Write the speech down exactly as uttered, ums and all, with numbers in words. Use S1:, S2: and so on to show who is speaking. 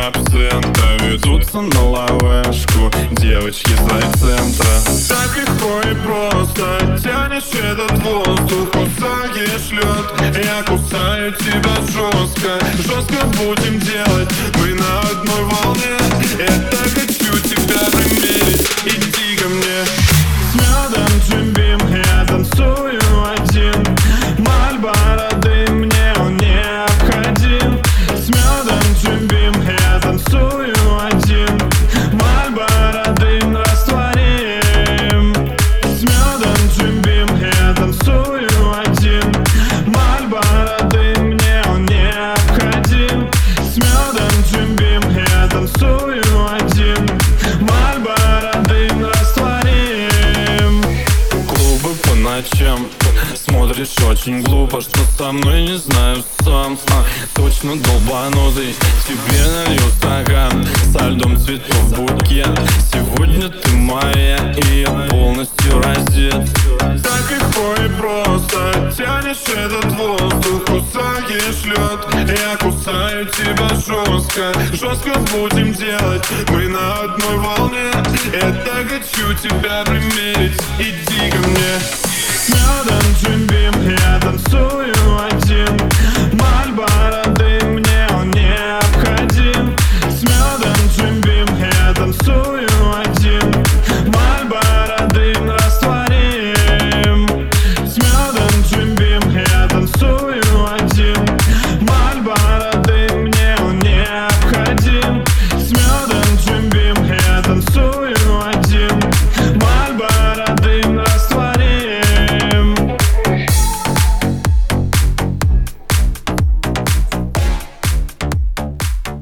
S1: абсента ведутся на ловушку девочки с райцентра. Так легко и просто тянешь этот воздух, кусаешь лед, я кусаю тебя жестко. Жестко будем делать, мы на одной волне. Я так хочу тебя примерить, иди ко мне. С медом джимбим я танцую один, Мальборо дым мне он необходим. С медом джимбим я танцую один, Мальборо дым растворим. С медом джимбим я танцую один, Мальборо дым мне он необходим. С медом джимбим я танцую один, Мальборо дым растворим. Клубы по ночам, смотришь очень глупо, что со мной не знаю сам. а, Точно долбанутый, тебе налью стакан со льдом цветов букет. Сегодня ты моя, и я полностью раздет. Так легко и просто тянешь этот воздух, кусаешь лед, я кусаю тебя жестко. Жестко будем делать, мы на одной волне. Я так хочу тебя примерить, иди ко мне. С медом джимбим я танцую один, Мальборо